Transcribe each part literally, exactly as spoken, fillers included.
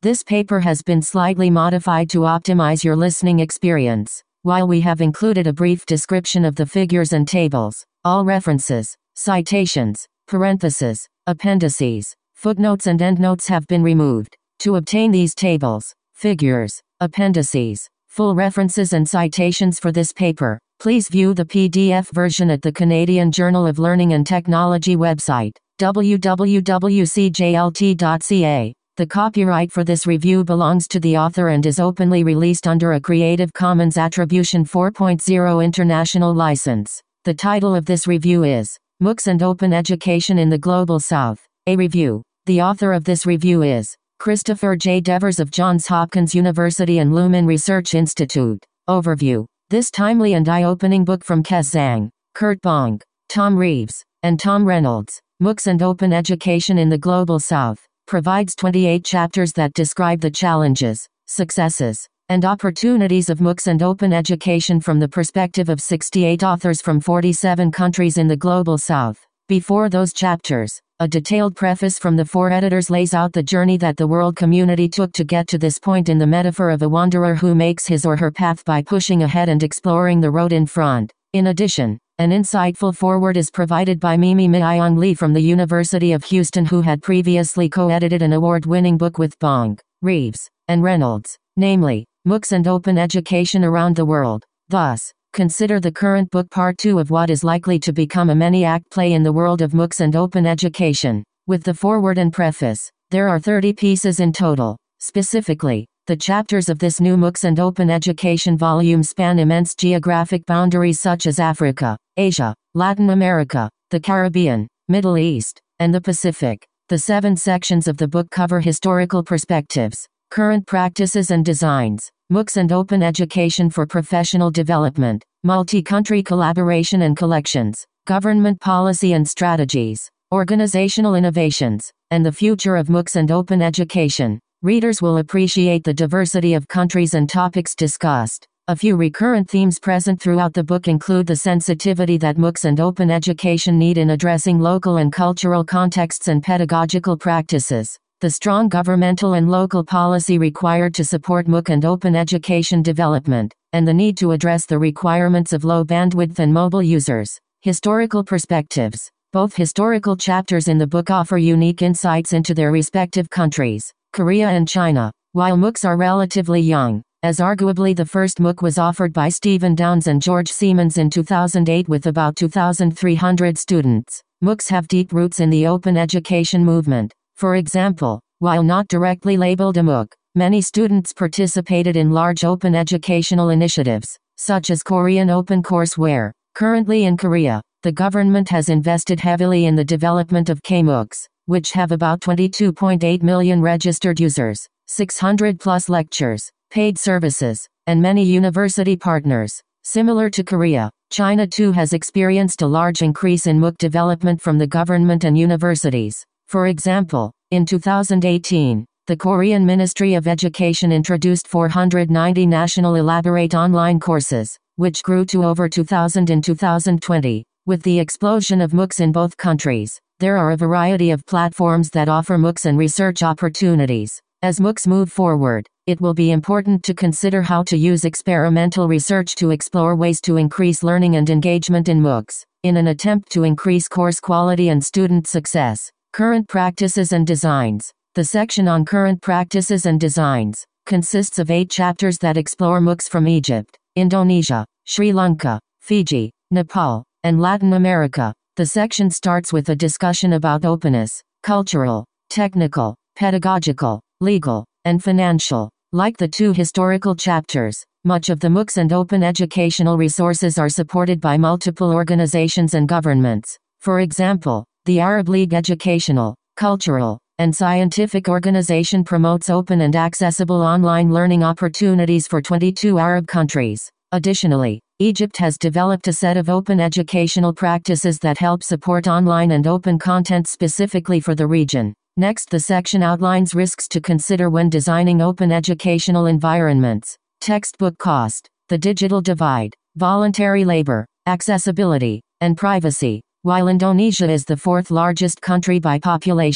This paper has been slightly modified to optimize your listening experience. While we have included a brief description of the figures and tables, all references, citations, parentheses, appendices, footnotes and endnotes have been removed. To obtain these tables, figures, appendices, full references and citations for this paper, please view the P D F version at the Canadian Journal of Learning and Technology website, w w w dot c j l t dot c a. The copyright for this review belongs to the author and is openly released under a Creative Commons Attribution four point oh International License. The title of this review is MOOCs and Open Education in the Global South, a Review. The author of this review is Christopher J. Devers of Johns Hopkins University and Lumen Research Institute. Overview. This timely and eye-opening book from Kes Zhang, Kurt Bong, Tom Reeves, and Tom Reynolds, MOOCs and Open Education in the Global South, provides twenty-eight chapters that describe the challenges, successes, and opportunities of MOOCs and open education from the perspective of sixty-eight authors from forty-seven countries in the Global South. Before those chapters, a detailed preface from the four editors lays out the journey that the world community took to get to this point in the metaphor of a wanderer who makes his or her path by pushing ahead and exploring the road in front. In addition, an insightful foreword is provided by Mimi Myung Lee from the University of Houston, who had previously co-edited an award-winning book with Bong, Reeves, and Reynolds, namely, MOOCs and Open Education Around the World. Thus, consider the current book part two of what is likely to become a many-act play in the world of MOOCs and open education. With the foreword and preface, there are thirty pieces in total. Specifically, the chapters of this new MOOCs and Open Education volume span immense geographic boundaries such as Africa, Asia, Latin America, the Caribbean, Middle East, and the Pacific. The seven sections of the book cover historical perspectives, current practices and designs, MOOCs and open education for professional development, multi-country collaboration and collections, government policy and strategies, organizational innovations, and the future of MOOCs and open education. Readers will appreciate the diversity of countries and topics discussed. A few recurrent themes present throughout the book include the sensitivity that MOOCs and open education need in addressing local and cultural contexts and pedagogical practices, the strong governmental and local policy required to support MOOC and open education development, and the need to address the requirements of low bandwidth and mobile users. Historical perspectives. Both historical chapters in the book offer unique insights into their respective countries, Korea and China. While MOOCs are relatively young, as arguably the first MOOC was offered by Stephen Downes and George Siemens in two thousand eight with about two thousand three hundred students, MOOCs have deep roots in the open education movement. For example, while not directly labeled a MOOC, many students participated in large open educational initiatives, such as Korean Open Courseware. Currently in Korea, the government has invested heavily in the development of K-MOOCs, which have about twenty-two point eight million registered users, six hundred plus lectures, paid services, and many university partners. Similar to Korea, China too has experienced a large increase in MOOC development from the government and universities. For example, in two thousand eighteen, the Korean Ministry of Education introduced four hundred ninety national elaborate online courses, which grew to over two thousand in two thousand twenty. With the explosion of MOOCs in both countries, there are a variety of platforms that offer MOOCs and research opportunities. As MOOCs move forward, it will be important to consider how to use experimental research to explore ways to increase learning and engagement in MOOCs, in an attempt to increase course quality and student success. Current practices and designs. The section on current practices and designs consists of eight chapters that explore MOOCs from Egypt, Indonesia, Sri Lanka, Fiji, Nepal, and Latin America. The section starts with a discussion about openness, cultural, technical, pedagogical, legal, and financial. Like the two historical chapters, much of the MOOCs and open educational resources are supported by multiple organizations and governments. For example, the Arab League Educational, Cultural, and Scientific Organization promotes open and accessible online learning opportunities for twenty-two Arab countries. Additionally, Egypt has developed a set of open educational practices that help support online and open content specifically for the region. Next, the section outlines risks to consider when designing open educational environments. Textbook cost, the digital divide, voluntary labor, accessibility, and privacy. While Indonesia is the fourth largest country by population,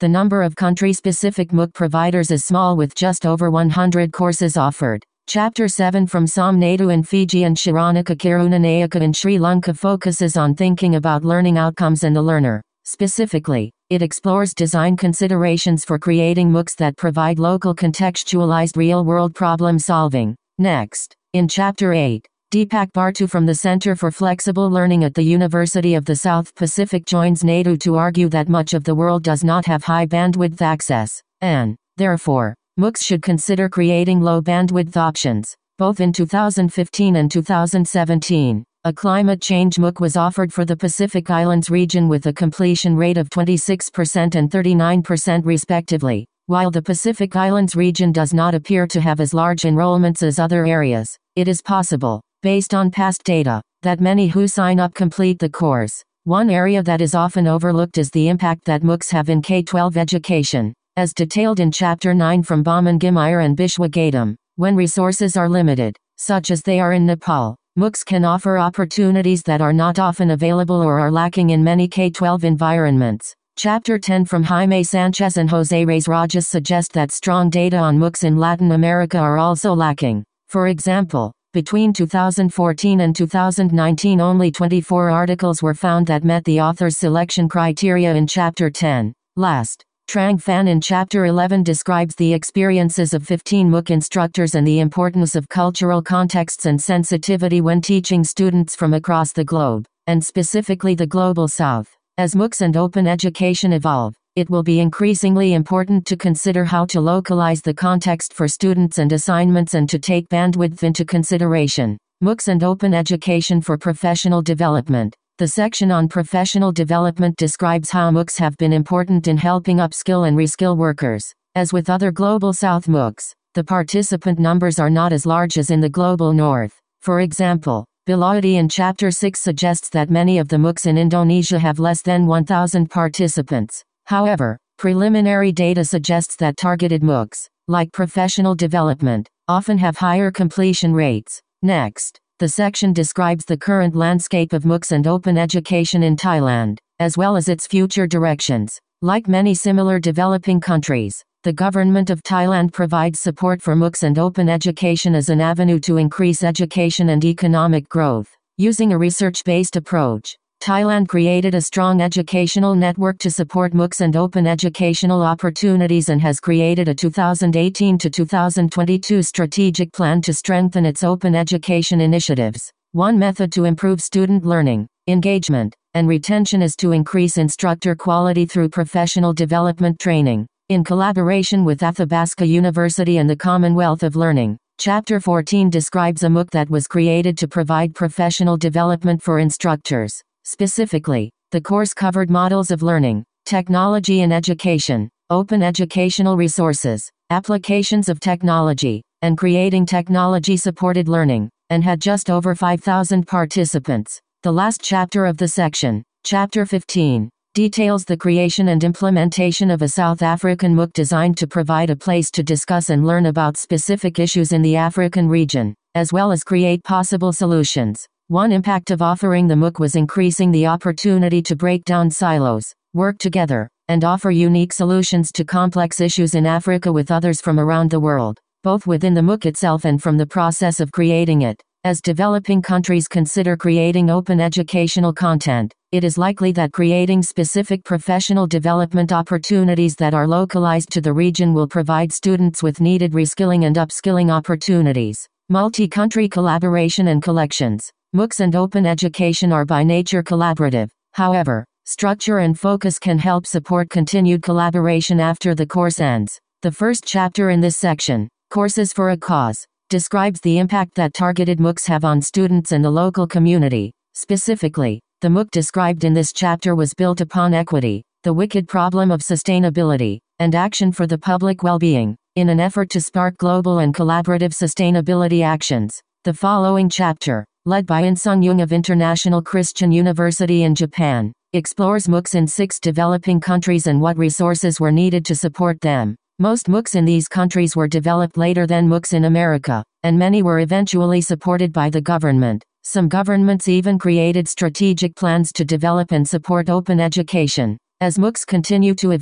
The number of country-specific MOOC providers is small with just over one hundred courses offered. Chapter seven from Somnadu in Fiji and Sharonika Karunanayaka in Sri Lanka focuses on thinking about learning outcomes and the learner. Specifically, it explores design considerations for creating MOOCs that provide local contextualized real-world problem solving. Next, in Chapter eight, Deepak Bartu from the Center for Flexible Learning at the University of the South Pacific joins Naidu to argue that much of the world does not have high bandwidth access, and, therefore, MOOCs should consider creating low bandwidth options. Both in two thousand fifteen and two thousand seventeen, a climate change MOOC was offered for the Pacific Islands region with a completion rate of twenty-six percent and thirty-nine percent respectively. While the Pacific Islands region does not appear to have as large enrollments as other areas, it is possible, based on past data, that many who sign up complete the course. One area that is often overlooked is the impact that MOOCs have in K twelve education. As detailed in Chapter nine from Bauman Gimire and Bishwa Gautam, when resources are limited, such as they are in Nepal, MOOCs can offer opportunities that are not often available or are lacking in many K twelve environments. Chapter ten from Jaime Sanchez and Jose Reyes Rajas suggest that strong data on MOOCs in Latin America are also lacking. For example, between two thousand fourteen and two thousand nineteen only twenty-four articles were found that met the author's selection criteria in Chapter ten. Last, Trang Phan in Chapter eleven describes the experiences of fifteen MOOC instructors and the importance of cultural contexts and sensitivity when teaching students from across the globe, and specifically the Global South. As MOOCs and open education evolve, it will be increasingly important to consider how to localize the context for students and assignments and to take bandwidth into consideration. MOOCs and open education for professional development. The section on professional development describes how MOOCs have been important in helping upskill and reskill workers. As with other Global South MOOCs, the participant numbers are not as large as in the Global North. For example, Bilawati in Chapter six suggests that many of the MOOCs in Indonesia have less than one thousand participants. However, preliminary data suggests that targeted MOOCs, like professional development, often have higher completion rates. Next, the section describes the current landscape of MOOCs and open education in Thailand, as well as its future directions. Like many similar developing countries, the government of Thailand provides support for MOOCs and open education as an avenue to increase education and economic growth. Using a research-based approach, Thailand created a strong educational network to support MOOCs and open educational opportunities and has created a two thousand eighteen to two thousand twenty-two strategic plan to strengthen its open education initiatives. One method to improve student learning, engagement, and retention is to increase instructor quality through professional development training. In collaboration with Athabasca University and the Commonwealth of Learning, Chapter fourteen describes a MOOC that was created to provide professional development for instructors. Specifically, the course covered models of learning, technology in education, open educational resources, applications of technology, and creating technology-supported learning, and had just over five thousand participants. The last chapter of the section, Chapter fifteen, details the creation and implementation of a South African MOOC designed to provide a place to discuss and learn about specific issues in the African region, as well as create possible solutions. One impact of offering the MOOC was increasing the opportunity to break down silos, work together, and offer unique solutions to complex issues in Africa with others from around the world, both within the MOOC itself and from the process of creating it. As developing countries consider creating open educational content, it is likely that creating specific professional development opportunities that are localized to the region will provide students with needed reskilling and upskilling opportunities. Multi-country collaboration and collections. MOOCs and open education are by nature collaborative. However, structure and focus can help support continued collaboration after the course ends. The first chapter in this section, Courses for a Cause, describes the impact that targeted MOOCs have on students and the local community. Specifically, the MOOC described in this chapter was built upon equity, the wicked problem of sustainability, and action for the public well-being, in an effort to spark global and collaborative sustainability actions. The following chapter, led by In Sung Young of International Christian University in Japan, explores MOOCs in six developing countries and what resources were needed to support them. Most MOOCs in these countries were developed later than MOOCs in America, and many were eventually supported by the government. Some governments even created strategic plans to develop and support open education. As MOOCs continue to evolve,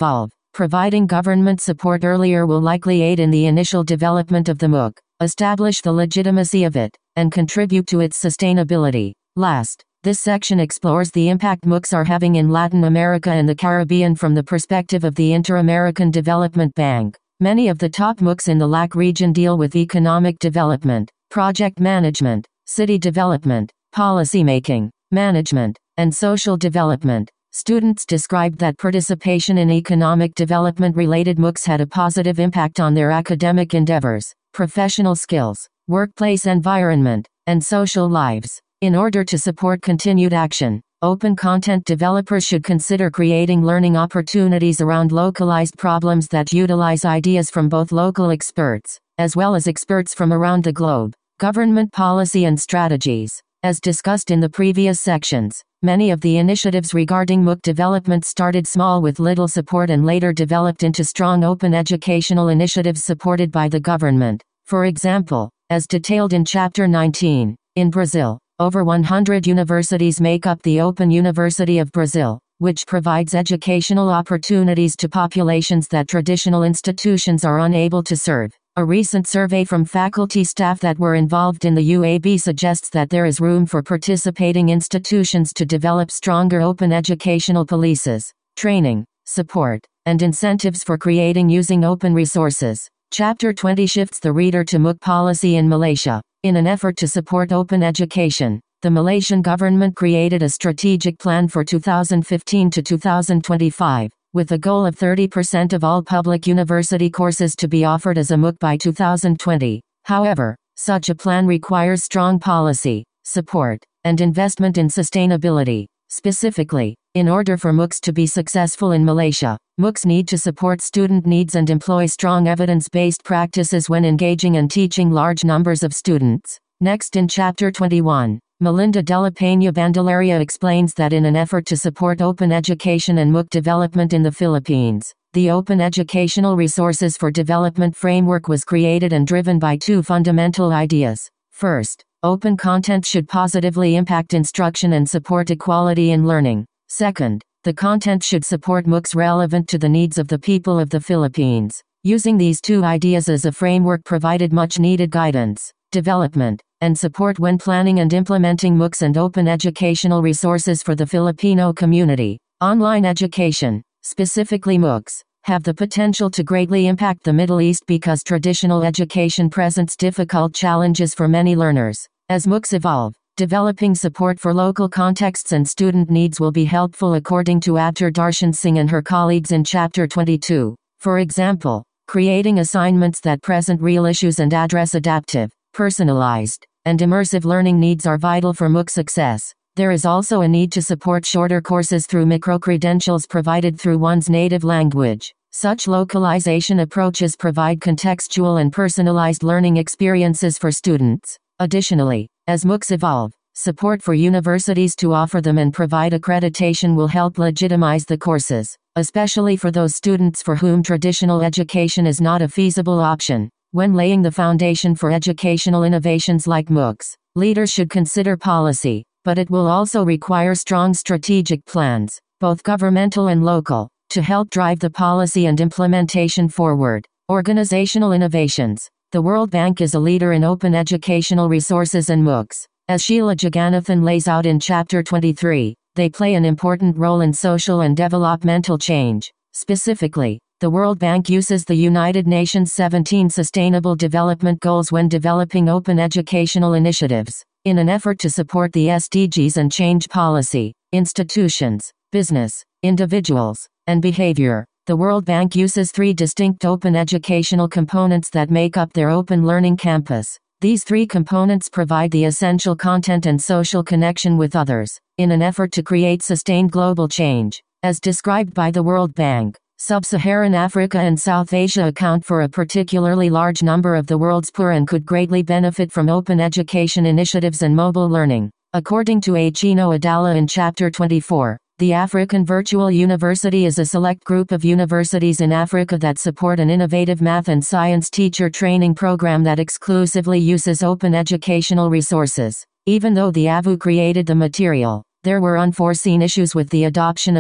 Providing government support earlier will likely aid in the initial development of the MOOC, establish the legitimacy of it, and contribute to its sustainability. Last, this section explores the impact MOOCs are having in Latin America and the Caribbean from the perspective of the Inter-American Development Bank. Many of the top MOOCs in the L A C region deal with economic development, project management, city development, policymaking, management, and social development. Students described that participation in economic development-related MOOCs had a positive impact on their academic endeavors, professional skills, workplace environment, and social lives. In order to support continued action, open content developers should consider creating learning opportunities around localized problems that utilize ideas from both local experts, as well as experts from around the globe. Government policy and strategies. As discussed in the previous sections, many of the initiatives regarding MOOC development started small with little support and later developed into strong open educational initiatives supported by the government. For example, as detailed in Chapter nineteen, in Brazil, over one hundred universities make up the Open University of Brazil, which provides educational opportunities to populations that traditional institutions are unable to serve. A recent survey from faculty staff that were involved in the U A B suggests that there is room for participating institutions to develop stronger open educational policies, training, support, and incentives for creating using open resources. Chapter twenty shifts the reader to MOOC policy in Malaysia. In an effort to support open education, the Malaysian government created a strategic plan for two thousand fifteen to two thousand twenty-five. With a goal of thirty percent of all public university courses to be offered as a MOOC by two thousand twenty. However, such a plan requires strong policy, support, and investment in sustainability. Specifically, in order for MOOCs to be successful in Malaysia, MOOCs need to support student needs and employ strong evidence-based practices when engaging and teaching large numbers of students. Next in Chapter twenty-one. Melinda Dela Peña Bandelaria explains that in an effort to support open education and MOOC development in the Philippines, the Open Educational Resources for Development Framework was created and driven by two fundamental ideas. First, open content should positively impact instruction and support equality in learning. Second, the content should support MOOCs relevant to the needs of the people of the Philippines. Using these two ideas as a framework provided much needed guidance, development, and support when planning and implementing MOOCs and open educational resources for the Filipino community. Online education, specifically MOOCs, have the potential to greatly impact the Middle East because traditional education presents difficult challenges for many learners. As MOOCs evolve, developing support for local contexts and student needs will be helpful according to Abtar Darshan Singh and her colleagues in Chapter twenty-two. For example, creating assignments that present real issues and address adaptive, personalized, and immersive learning needs are vital for MOOC success. There is also a need to support shorter courses through micro-credentials provided through one's native language. Such localization approaches provide contextual and personalized learning experiences for students. Additionally, as MOOCs evolve, support for universities to offer them and provide accreditation will help legitimize the courses, especially for those students for whom traditional education is not a feasible option. When laying the foundation for educational innovations like MOOCs, leaders should consider policy, but it will also require strong strategic plans, both governmental and local, to help drive the policy and implementation forward. Organizational innovations. The World Bank is a leader in open educational resources and MOOCs. As Sheila Jagannathan lays out in Chapter twenty-three, they play an important role in social and developmental change. Specifically, the World Bank uses the United Nations seventeen Sustainable Development Goals when developing open educational initiatives. In an effort to support the S D Gs and change policy, institutions, business, individuals, and behavior, the World Bank uses three distinct open educational components that make up their Open Learning Campus. These three components provide the essential content and social connection with others, in an effort to create sustained global change. As described by the World Bank, Sub-Saharan Africa and South Asia account for a particularly large number of the world's poor and could greatly benefit from open education initiatives and mobile learning. According to Achino Adala in Chapter twenty-four, the African Virtual University is a select group of universities in Africa that support an innovative math and science teacher training program that exclusively uses open educational resources. Even though the A V U created the material, there were unforeseen issues with the adoption of it.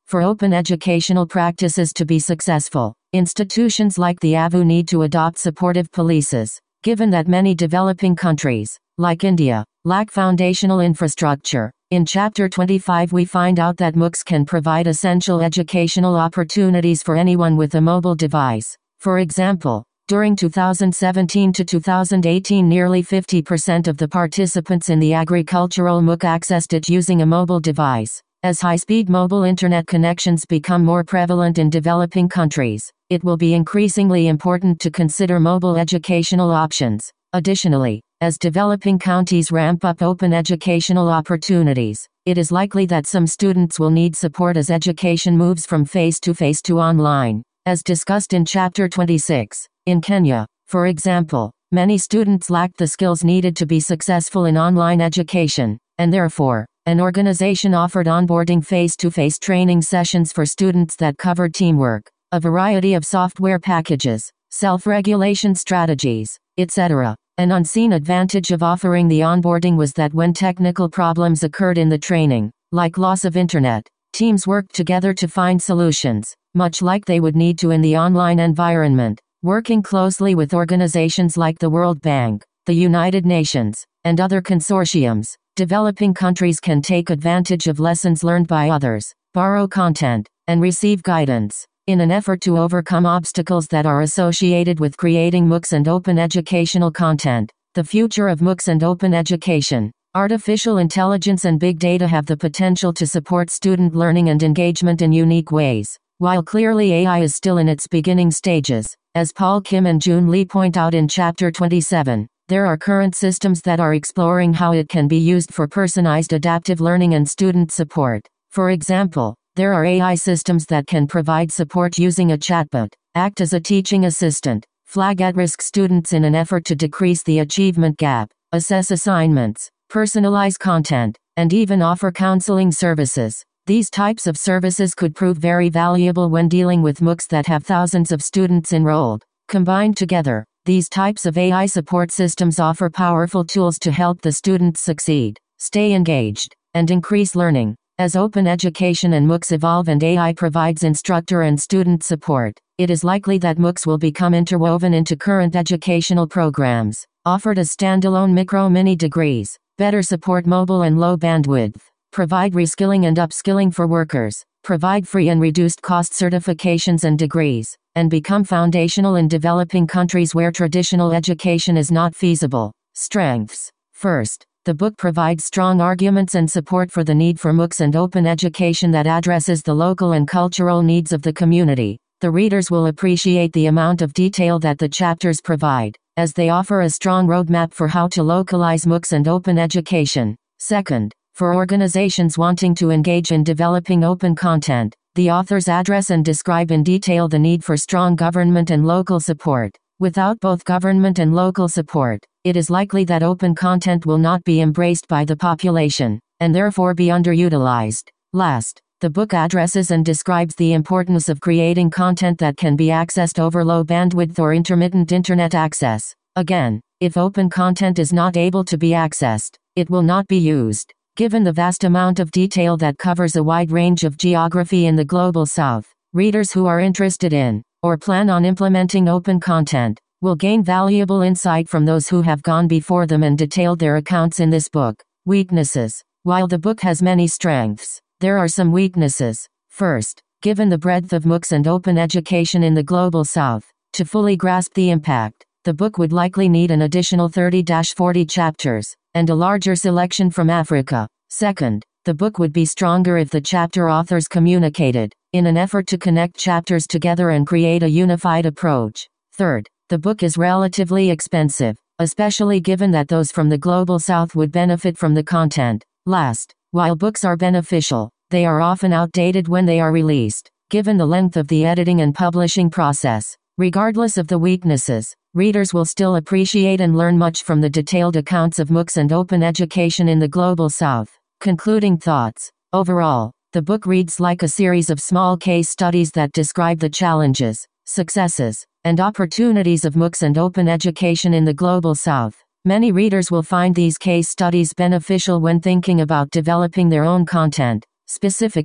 For open educational practices to be successful, institutions like the A V U need to adopt supportive policies. Given that many developing countries, like India, lack foundational infrastructure, in Chapter twenty-five we find out that MOOCs can provide essential educational opportunities for anyone with a mobile device. For example, during two thousand seventeen to two thousand eighteen nearly fifty percent of the participants in the agricultural MOOC accessed it using a mobile device. As high-speed mobile internet connections become more prevalent in developing countries, it will be increasingly important to consider mobile educational options. Additionally, as developing counties ramp up open educational opportunities, it is likely that some students will need support as education moves from face-to-face to online, as discussed in Chapter twenty-six. In Kenya, for example, many students lacked the skills needed to be successful in online education, and therefore, an organization offered onboarding face-to-face training sessions for students that covered teamwork, a variety of software packages, self-regulation strategies, et cetera. An unseen advantage of offering the onboarding was that when technical problems occurred in the training, like loss of internet, teams worked together to find solutions, much like they would need to in the online environment, working closely with organizations like the World Bank, the United Nations, and other consortiums. Developing countries can take advantage of lessons learned by others, borrow content, and receive guidance. In an effort to overcome obstacles that are associated with creating MOOCs and open educational content, the future of MOOCs and open education, artificial intelligence and big data have the potential to support student learning and engagement in unique ways. While clearly A I is still in its beginning stages, as Paul Kim and June Lee point out in Chapter twenty-seven, there are current systems that are exploring how it can be used for personalized adaptive learning and student support. For example, there are A I systems that can provide support using a chatbot, act as a teaching assistant, flag at-risk students in an effort to decrease the achievement gap, assess assignments, personalize content, and even offer counseling services. These types of services could prove very valuable when dealing with MOOCs that have thousands of students enrolled. Combined together, these types of A I support systems offer powerful tools to help the students succeed, stay engaged, and increase learning. As open education and MOOCs evolve and A I provides instructor and student support, it is likely that MOOCs will become interwoven into current educational programs, offered as standalone micro-mini degrees, better support mobile and low bandwidth, provide reskilling and upskilling for workers, provide free and reduced cost certifications and degrees, and become foundational in developing countries where traditional education is not feasible. Strengths. First, the book provides strong arguments and support for the need for MOOCs and open education that addresses the local and cultural needs of the community. The readers will appreciate the amount of detail that the chapters provide, as they offer a strong roadmap for how to localize MOOCs and open education. Second, for organizations wanting to engage in developing open content, the authors address and describe in detail the need for strong government and local support. Without both government and local support, it is likely that open content will not be embraced by the population, and therefore be underutilized. Last, the book addresses and describes the importance of creating content that can be accessed over low bandwidth or intermittent internet access. Again, if open content is not able to be accessed, it will not be used. Given the vast amount of detail that covers a wide range of geography in the Global South, readers who are interested in, or plan on implementing open content, will gain valuable insight from those who have gone before them and detailed their accounts in this book. Weaknesses. While the book has many strengths, there are some weaknesses. First, given the breadth of MOOCs and open education in the Global South, to fully grasp the impact, the book would likely need an additional thirty to forty chapters, and a larger selection from Africa. Second, the book would be stronger if the chapter authors communicated, in an effort to connect chapters together and create a unified approach. Third, the book is relatively expensive, especially given that those from the Global South would benefit from the content. Last, while books are beneficial, they are often outdated when they are released, given the length of the editing and publishing process. Regardless of the weaknesses, readers will still appreciate and learn much from the detailed accounts of MOOCs and open education in the Global South. Concluding thoughts. Overall, the book reads like a series of small case studies that describe the challenges, successes, and opportunities of MOOCs and open education in the Global South. Many readers will find these case studies beneficial when thinking about developing their own content. Specifically,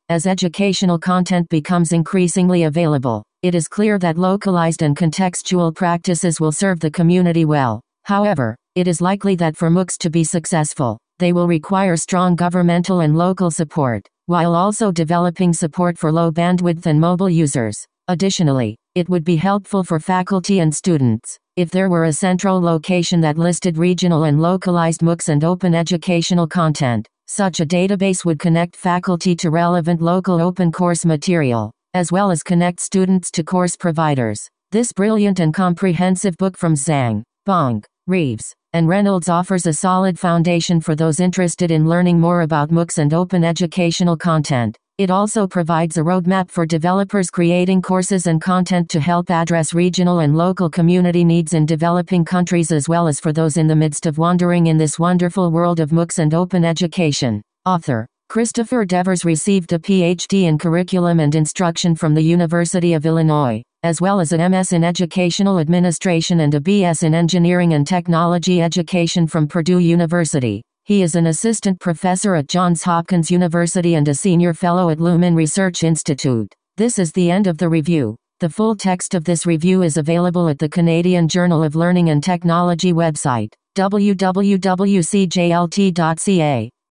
As educational content becomes increasingly available, it is clear that localized and contextual practices will serve the community well. However, it is likely that for MOOCs to be successful, they will require strong governmental and local support, while also developing support for low bandwidth and mobile users. Additionally, it would be helpful for faculty and students if there were a central location that listed regional and localized MOOCs and open educational content. Such a database would connect faculty to relevant local open course material, as well as connect students to course providers. This brilliant and comprehensive book from Zhang, Bong, Reeves, and Reynolds offers a solid foundation for those interested in learning more about MOOCs and open educational content. It also provides a roadmap for developers creating courses and content to help address regional and local community needs in developing countries, as well as for those in the midst of wandering in this wonderful world of MOOCs and open education. Author Christopher Devers received a P H D in Curriculum and Instruction from the University of Illinois, as well as an M S in Educational Administration and a B S in Engineering and Technology Education from Purdue University. He is an assistant professor at Johns Hopkins University and a senior fellow at Lumen Research Institute. This is the end of the review. The full text of this review is available at the Canadian Journal of Learning and Technology website, w w w dot c j l t dot c a.